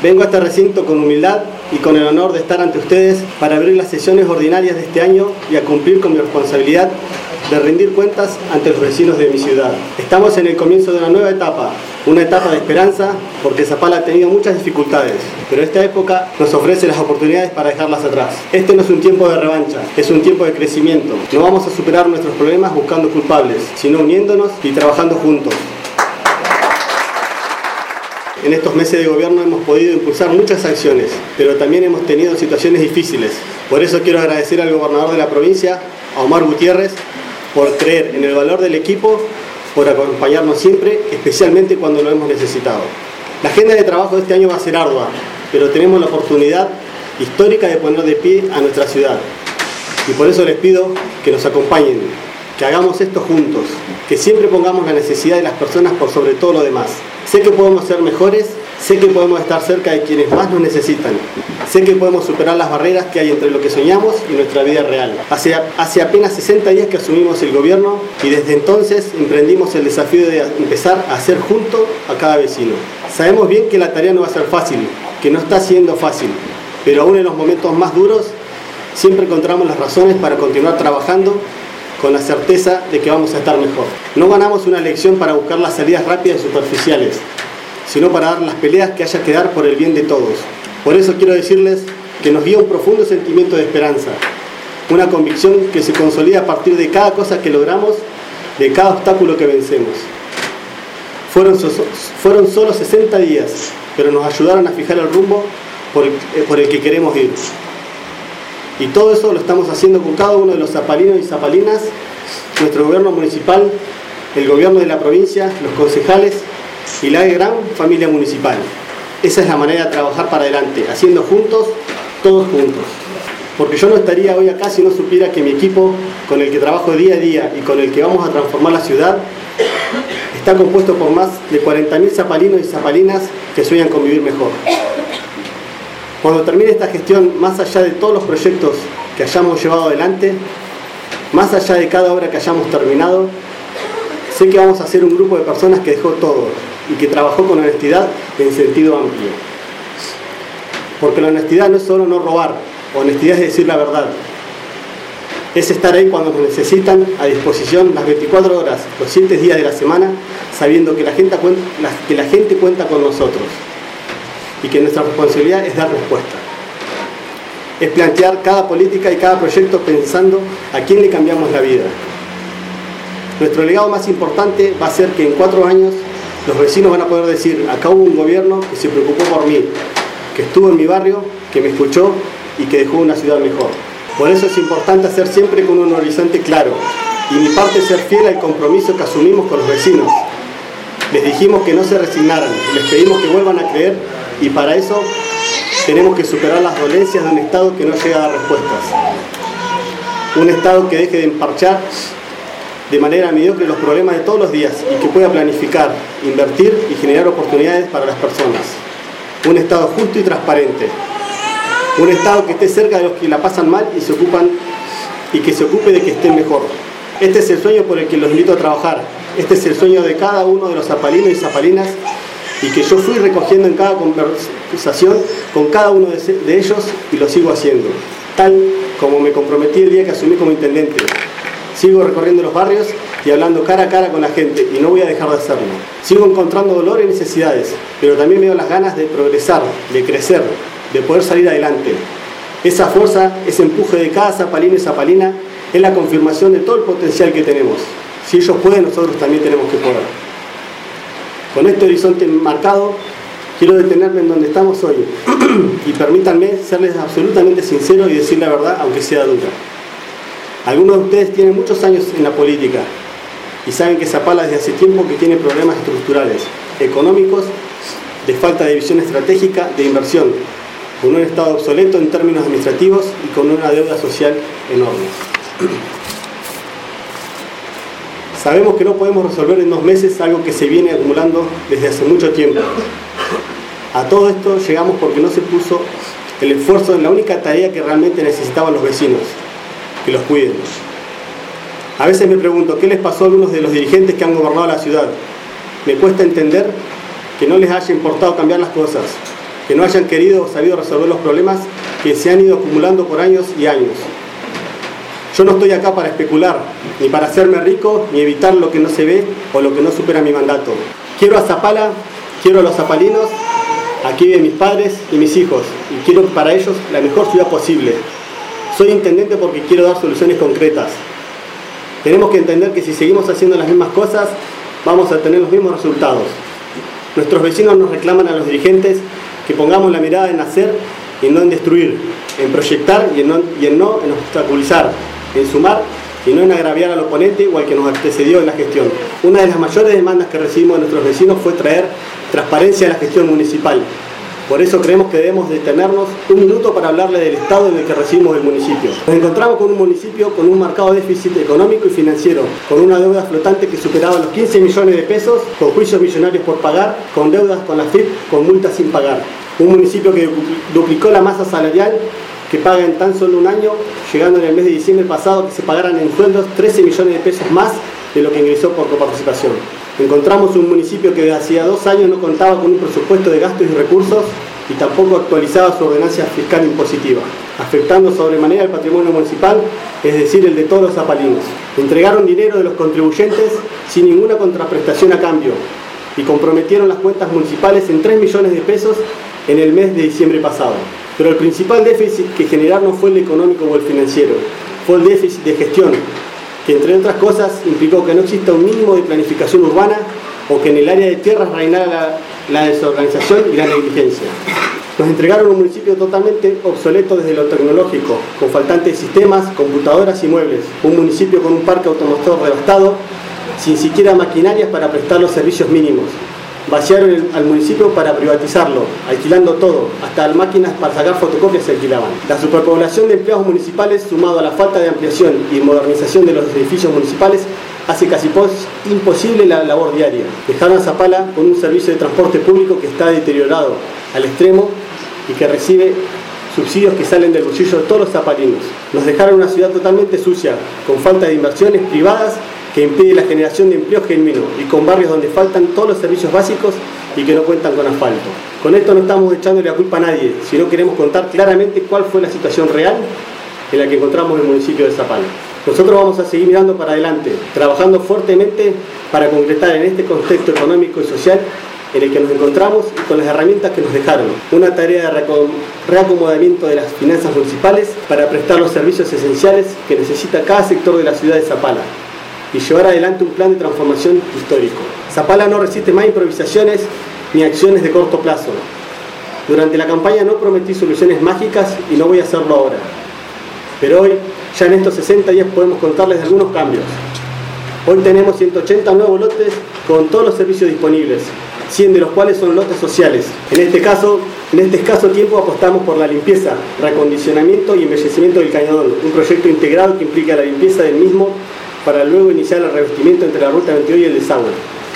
Vengo a este recinto con humildad y con el honor de estar ante ustedes para abrir las sesiones ordinarias de este año y a cumplir con mi responsabilidad de rendir cuentas ante los vecinos de mi ciudad. Estamos en el comienzo de una nueva etapa, una etapa de esperanza, porque Zapala ha tenido muchas dificultades, pero esta época nos ofrece las oportunidades para dejarlas atrás. Este no es un tiempo de revancha, es un tiempo de crecimiento. No vamos a superar nuestros problemas buscando culpables, sino uniéndonos y trabajando juntos. En estos meses de gobierno hemos podido impulsar muchas acciones, pero también hemos tenido situaciones difíciles. Por eso quiero agradecer al gobernador de la provincia, a Omar Gutiérrez, por creer en el valor del equipo, por acompañarnos siempre, especialmente cuando lo hemos necesitado. La agenda de trabajo de este año va a ser ardua, pero tenemos la oportunidad histórica de poner de pie a nuestra ciudad. Y por eso les pido que nos acompañen, que hagamos esto juntos, que siempre pongamos la necesidad de las personas por sobre todo lo demás. Sé que podemos ser mejores, sé que podemos estar cerca de quienes más nos necesitan, sé que podemos superar las barreras que hay entre lo que soñamos y nuestra vida real. Hace apenas 60 días que asumimos el gobierno y desde entonces emprendimos el desafío de empezar a hacer junto a cada vecino. Sabemos bien que la tarea no va a ser fácil, que no está siendo fácil, pero aún en los momentos más duros siempre encontramos las razones para continuar trabajando con la certeza de que vamos a estar mejor. No ganamos una elección para buscar las salidas rápidas y superficiales, sino para dar las peleas que haya que dar por el bien de todos. Por eso quiero decirles que nos guía un profundo sentimiento de esperanza, una convicción que se consolida a partir de cada cosa que logramos, de cada obstáculo que vencemos. Fueron solo 60 días, pero nos ayudaron a fijar el rumbo por el que queremos ir. Y todo eso lo estamos haciendo con cada uno de los zapalinos y zapalinas, nuestro gobierno municipal, el gobierno de la provincia, los concejales y la gran familia municipal. Esa es la manera de trabajar para adelante, haciendo juntos, todos juntos. Porque yo no estaría hoy acá si no supiera que mi equipo, con el que trabajo día a día y con el que vamos a transformar la ciudad, está compuesto por más de 40.000 zapalinos y zapalinas que sueñan con vivir mejor. Cuando termine esta gestión, más allá de todos los proyectos que hayamos llevado adelante, más allá de cada obra que hayamos terminado, sé que vamos a ser un grupo de personas que dejó todo y que trabajó con honestidad en sentido amplio. Porque la honestidad no es solo no robar, honestidad es decir la verdad. Es estar ahí cuando nos necesitan, a disposición las 24 horas, los 7 días de la semana, sabiendo que la gente cuenta con nosotros. Y que nuestra responsabilidad es dar respuesta. Es plantear cada política y cada proyecto pensando a quién le cambiamos la vida. Nuestro legado más importante va a ser que en 4 años los vecinos van a poder decir: acá hubo un gobierno que se preocupó por mí, que estuvo en mi barrio, que me escuchó y que dejó una ciudad mejor. Por eso es importante hacer siempre con un horizonte claro, y mi parte es ser fiel al compromiso que asumimos con los vecinos. Les dijimos que no se resignaran, les pedimos que vuelvan a creer, y para eso tenemos que superar las dolencias de un Estado que no llega a dar respuestas. Un Estado que deje de emparchar de manera mediocre los problemas de todos los días y que pueda planificar, invertir y generar oportunidades para las personas. Un Estado justo y transparente. Un Estado que esté cerca de los que la pasan mal y que se ocupe de que estén mejor. Este es el sueño por el que los invito a trabajar. Este es el sueño de cada uno de los zapalinos y zapalinas, y que yo fui recogiendo en cada conversación con cada uno de ellos, y lo sigo haciendo, tal como me comprometí el día que asumí como intendente. Sigo recorriendo los barrios y hablando cara a cara con la gente, y no voy a dejar de hacerlo. Sigo encontrando dolor y necesidades, pero también me doy las ganas de progresar, de crecer, de poder salir adelante. Esa fuerza, ese empuje de cada zapalino y zapalina es la confirmación de todo el potencial que tenemos. Si ellos pueden, nosotros también tenemos que poder. Con este horizonte marcado, quiero detenerme en donde estamos hoy y permítanme serles absolutamente sincero y decir la verdad, aunque sea dura. Algunos de ustedes tienen muchos años en la política y saben que Zapala desde hace tiempo que tiene problemas estructurales, económicos, de falta de visión estratégica, de inversión, con un Estado obsoleto en términos administrativos y con una deuda social enorme. Sabemos que no podemos resolver en 2 meses algo que se viene acumulando desde hace mucho tiempo. A todo esto llegamos porque no se puso el esfuerzo en la única tarea que realmente necesitaban los vecinos, que los cuiden. A veces me pregunto, ¿qué les pasó a algunos de los dirigentes que han gobernado la ciudad? Me cuesta entender que no les haya importado cambiar las cosas, que no hayan querido o sabido resolver los problemas que se han ido acumulando por años y años. Yo no estoy acá para especular, ni para hacerme rico, ni evitar lo que no se ve o lo que no supera mi mandato. Quiero a Zapala, quiero a los zapalinos, aquí viven mis padres y mis hijos, y quiero para ellos la mejor ciudad posible. Soy intendente porque quiero dar soluciones concretas. Tenemos que entender que si seguimos haciendo las mismas cosas, vamos a tener los mismos resultados. Nuestros vecinos nos reclaman a los dirigentes que pongamos la mirada en hacer y no en destruir, en proyectar y en no en obstaculizar, en sumar y no en agraviar al oponente o al que nos antecedió en la gestión. Una de las mayores demandas que recibimos de nuestros vecinos fue traer transparencia a la gestión municipal. Por eso creemos que debemos detenernos un minuto para hablarle del estado en el que recibimos el municipio. Nos encontramos con un municipio con un marcado déficit económico y financiero, con una deuda flotante que superaba los 15 millones de pesos, con juicios millonarios por pagar, con deudas con la FIP, con multas sin pagar. Un municipio que duplicó la masa salarial que paga en tan solo un año, llegando en el mes de diciembre pasado que se pagaran en sueldos 13 millones de pesos más de lo que ingresó por coparticipación. Encontramos un municipio que desde hacía 2 años no contaba con un presupuesto de gastos y recursos y tampoco actualizaba su ordenanza fiscal impositiva, afectando sobremanera el patrimonio municipal, es decir, el de todos los zapalinos. Entregaron dinero de los contribuyentes sin ninguna contraprestación a cambio y comprometieron las cuentas municipales en 3 millones de pesos en el mes de diciembre pasado. Pero el principal déficit que generaron no fue el económico o el financiero, fue el déficit de gestión, que entre otras cosas implicó que no exista un mínimo de planificación urbana o que en el área de tierras reinara la desorganización y la negligencia. Nos entregaron un municipio totalmente obsoleto desde lo tecnológico, con faltantes sistemas, computadoras y muebles. Un municipio con un parque automotor devastado, sin siquiera maquinarias para prestar los servicios mínimos. Vaciaron al municipio para privatizarlo, alquilando todo, hasta máquinas para sacar fotocopias se alquilaban. La superpoblación de empleados municipales, sumado a la falta de ampliación y modernización de los edificios municipales, hace casi imposible la labor diaria. Dejaron a Zapala con un servicio de transporte público que está deteriorado al extremo y que recibe subsidios que salen del bolsillo de todos los zapalinos. Nos dejaron una ciudad totalmente sucia, con falta de inversiones privadas que impide la generación de empleo genuino y con barrios donde faltan todos los servicios básicos y que no cuentan con asfalto. Con esto no estamos echándole la culpa a nadie, sino queremos contar claramente cuál fue la situación real en la que encontramos el municipio de Zapala. Nosotros vamos a seguir mirando para adelante, trabajando fuertemente para concretar en este contexto económico y social en el que nos encontramos y con las herramientas que nos dejaron, una tarea de reacomodamiento de las finanzas municipales para prestar los servicios esenciales que necesita cada sector de la ciudad de Zapala y llevar adelante un plan de transformación histórico. Zapala no resiste más improvisaciones ni acciones de corto plazo. Durante la campaña no prometí soluciones mágicas y no voy a hacerlo ahora. Pero hoy, ya en estos 60 días podemos contarles de algunos cambios. Hoy tenemos 180 nuevos lotes con todos los servicios disponibles, 100 de los cuales son lotes sociales. En este escaso tiempo apostamos por la limpieza, reacondicionamiento y embellecimiento del cañadón, un proyecto integrado que implica la limpieza del mismo para luego iniciar el revestimiento entre la ruta 22 y el desagüe.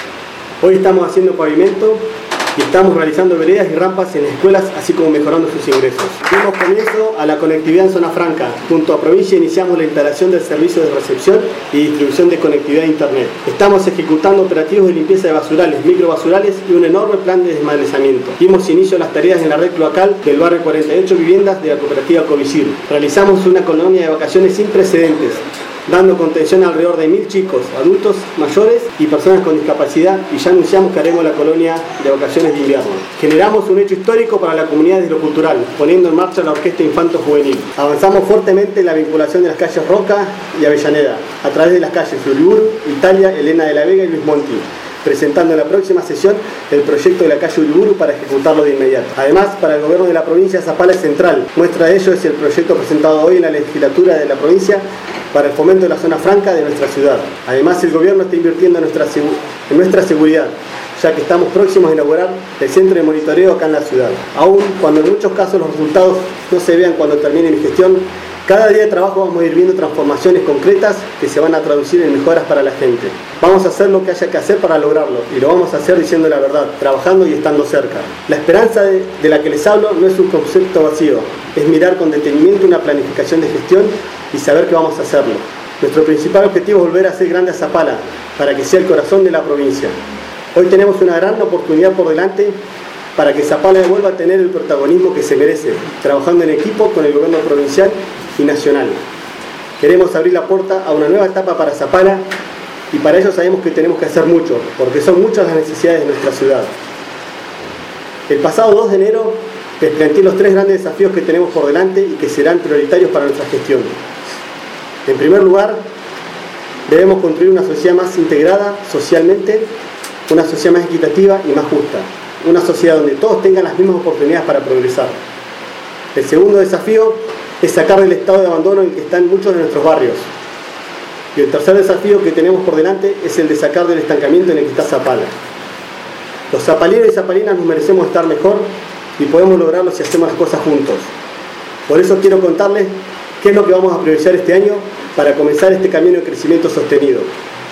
Hoy estamos haciendo pavimento y estamos realizando veredas y rampas en escuelas, así como mejorando sus ingresos. Dimos comienzo a la conectividad en zona franca. Junto a provincia iniciamos la instalación del servicio de recepción y distribución de conectividad a internet. Estamos ejecutando operativos de limpieza de basurales, microbasurales y un enorme plan de desmalezamiento. Dimos inicio a las tareas en la red cloacal del barrio 48 viviendas de la cooperativa Covisir. Realizamos una colonia de vacaciones sin precedentes, dando contención a alrededor de 1000 chicos, adultos, mayores y personas con discapacidad, y ya anunciamos que haremos la colonia de vacaciones de invierno. Generamos un hecho histórico para la comunidad desde lo cultural, poniendo en marcha la Orquesta Infanto Juvenil. Avanzamos fuertemente en la vinculación de las calles Roca y Avellaneda, a través de las calles Uriburu, Italia, Elena de la Vega y Luis Monti, presentando en la próxima sesión el proyecto de la calle Uriburu para ejecutarlo de inmediato. Además, para el gobierno de la provincia, Zapala es central. Muestra de ello es el proyecto presentado hoy en la legislatura de la provincia para el fomento de la zona franca de nuestra ciudad. Además, el gobierno está invirtiendo en nuestra seguridad, ya que estamos próximos a inaugurar el centro de monitoreo acá en la ciudad. Aún cuando en muchos casos los resultados no se vean cuando termine mi gestión, cada día de trabajo vamos a ir viendo transformaciones concretas que se van a traducir en mejoras para la gente. Vamos a hacer lo que haya que hacer para lograrlo, y lo vamos a hacer diciendo la verdad, trabajando y estando cerca. La esperanza de la que les hablo no es un concepto vacío, es mirar con detenimiento una planificación de gestión y saber que vamos a hacerlo. Nuestro principal objetivo es volver a hacer grande a Zapala, para que sea el corazón de la provincia. Hoy tenemos una gran oportunidad por delante para que Zapala vuelva a tener el protagonismo que se merece, trabajando en equipo con el gobierno provincial y nacional. Queremos abrir la puerta a una nueva etapa para Zapala y para ello sabemos que tenemos que hacer mucho, porque son muchas las necesidades de nuestra ciudad. El pasado 2 de enero les planteé los 3 grandes desafíos que tenemos por delante y que serán prioritarios para nuestra gestión. En primer lugar, debemos construir una sociedad más integrada socialmente, una sociedad más equitativa y más justa, una sociedad donde todos tengan las mismas oportunidades para progresar. El segundo desafío es sacar del estado de abandono en el que están muchos de nuestros barrios. Y el tercer desafío que tenemos por delante es el de sacar del estancamiento en el que está Zapala. Los zapalinos y zapalinas nos merecemos estar mejor y podemos lograrlo si hacemos las cosas juntos. Por eso quiero contarles qué es lo que vamos a priorizar este año para comenzar este camino de crecimiento sostenido.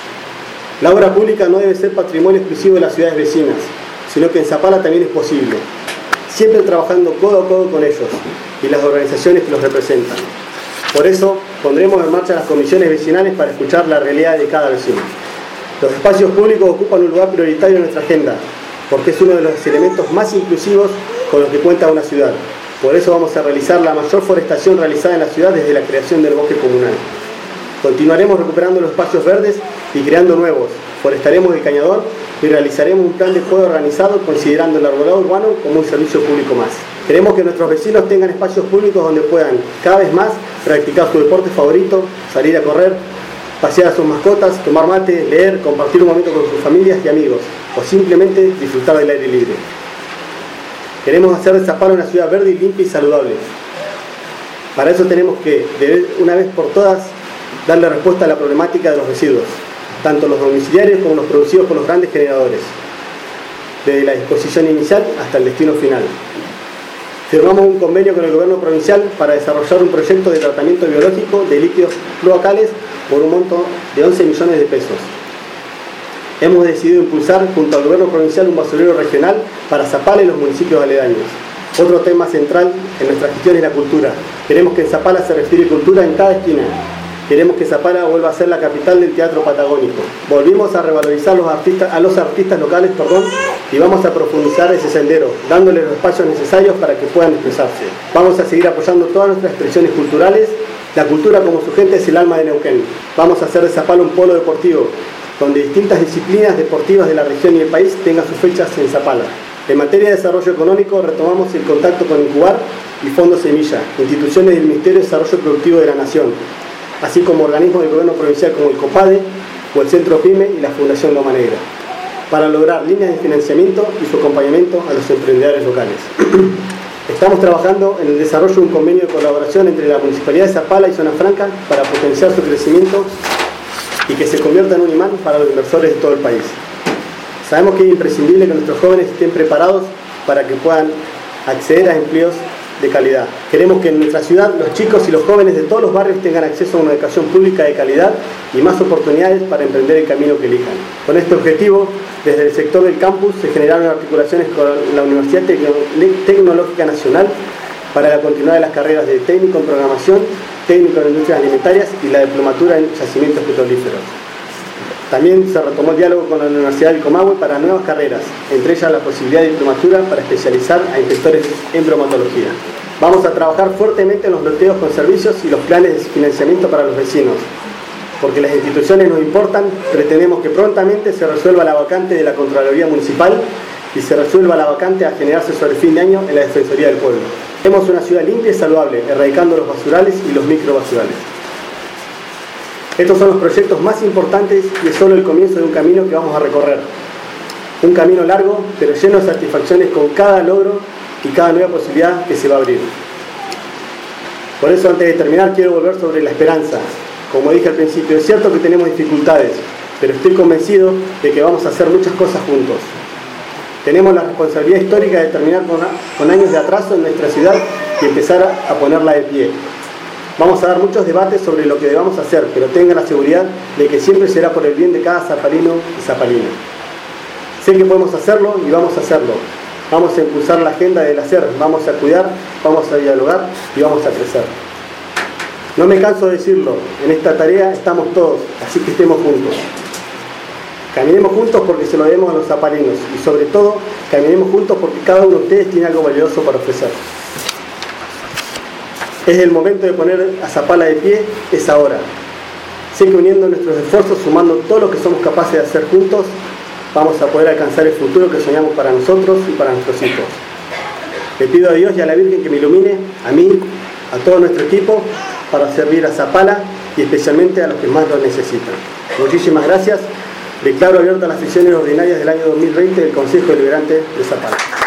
La obra pública no debe ser patrimonio exclusivo de las ciudades vecinas, sino que en Zapala también es posible, siempre trabajando codo a codo con ellos y las organizaciones que los representan. Por eso pondremos en marcha las comisiones vecinales para escuchar la realidad de cada vecino. Los espacios públicos ocupan un lugar prioritario en nuestra agenda, porque es uno de los elementos más inclusivos con los que cuenta una ciudad. Por eso vamos a realizar la mayor forestación realizada en la ciudad desde la creación del bosque comunal. Continuaremos recuperando los espacios verdes y creando nuevos. Forestaremos el cañador y realizaremos un plan de juego organizado considerando el arbolado urbano como un servicio público más. Queremos que nuestros vecinos tengan espacios públicos donde puedan cada vez más practicar su deporte favorito, salir a correr, pasear a sus mascotas, tomar mate, leer, compartir un momento con sus familias y amigos o simplemente disfrutar del aire libre. Queremos hacer de Zapala una ciudad verde y limpia y saludable. Para eso tenemos que, de una vez por todas, darle respuesta a la problemática de los residuos, tanto los domiciliarios como los producidos por los grandes generadores, desde la disposición inicial hasta el destino final. Firmamos un convenio con el gobierno provincial para desarrollar un proyecto de tratamiento biológico de líquidos cloacales por un monto de 11 millones de pesos. Hemos decidido impulsar junto al gobierno provincial un basurero regional para Zapala y los municipios aledaños. Otro tema central en nuestra gestión es la cultura. Queremos que en Zapala se respire cultura en cada esquina. Queremos que Zapala vuelva a ser la capital del teatro patagónico. Volvimos a revalorizar a los artistas locales, y vamos a profundizar ese sendero, dándoles los espacios necesarios para que puedan expresarse. Vamos a seguir apoyando todas nuestras expresiones culturales. La cultura como su gente es el alma de Neuquén. Vamos a hacer de Zapala un polo deportivo, donde distintas disciplinas deportivas de la región y el país tengan sus fechas en Zapala. En materia de desarrollo económico, retomamos el contacto con Incubar y Fondo Semilla, instituciones del Ministerio de Desarrollo Productivo de la Nación, así como organismos del gobierno provincial como el COPADE o el Centro PYME y la Fundación Loma Negra, para lograr líneas de financiamiento y su acompañamiento a los emprendedores locales. Estamos trabajando en el desarrollo de un convenio de colaboración entre la Municipalidad de Zapala y Zona Franca para potenciar su crecimiento y que se convierta en un imán para los inversores de todo el país. Sabemos que es imprescindible que nuestros jóvenes estén preparados para que puedan acceder a empleos de calidad. Queremos que en nuestra ciudad los chicos y los jóvenes de todos los barrios tengan acceso a una educación pública de calidad y más oportunidades para emprender el camino que elijan. Con este objetivo, desde el sector del campus se generaron articulaciones con la Universidad Tecnológica Nacional para la continuidad de las carreras de técnico en programación, técnico en industrias alimentarias y la diplomatura en yacimientos petrolíferos. También se retomó el diálogo con la Universidad del Comahue para nuevas carreras, entre ellas la posibilidad de diplomatura para especializar a inspectores en bromatología. Vamos a trabajar fuertemente en los loteos con servicios y los planes de financiamiento para los vecinos. Porque las instituciones nos importan, pretendemos que prontamente se resuelva la vacante de la Contraloría Municipal y se resuelva la vacante a generarse sobre el fin de año en la Defensoría del Pueblo. Queremos una ciudad limpia y saludable, erradicando los basurales y los microbasurales. Estos son los proyectos más importantes y es solo el comienzo de un camino que vamos a recorrer. Un camino largo, pero lleno de satisfacciones con cada logro y cada nueva posibilidad que se va a abrir. Por eso, antes de terminar, quiero volver sobre la esperanza. Como dije al principio, es cierto que tenemos dificultades, pero estoy convencido de que vamos a hacer muchas cosas juntos. Tenemos la responsabilidad histórica de terminar con años de atraso en nuestra ciudad y empezar a ponerla de pie. Vamos a dar muchos debates sobre lo que debamos hacer, pero tengan la seguridad de que siempre será por el bien de cada zapalino y zapalina. Sé que podemos hacerlo y vamos a hacerlo. Vamos a impulsar la agenda del hacer, vamos a cuidar, vamos a dialogar y vamos a crecer. No me canso de decirlo, en esta tarea estamos todos, así que estemos juntos. Caminemos juntos porque se lo debemos a los zapalinos y sobre todo caminemos juntos porque cada uno de ustedes tiene algo valioso para ofrecer. Es el momento de poner a Zapala de pie, es ahora. Sé que uniendo nuestros esfuerzos, sumando todo lo que somos capaces de hacer juntos, vamos a poder alcanzar el futuro que soñamos para nosotros y para nuestros hijos. Le pido a Dios y a la Virgen que me ilumine, a mí, a todo nuestro equipo, para servir a Zapala y especialmente a los que más lo necesitan. Muchísimas gracias. Declaro abiertas las sesiones ordinarias del año 2020 del Consejo Deliberante de Zapala.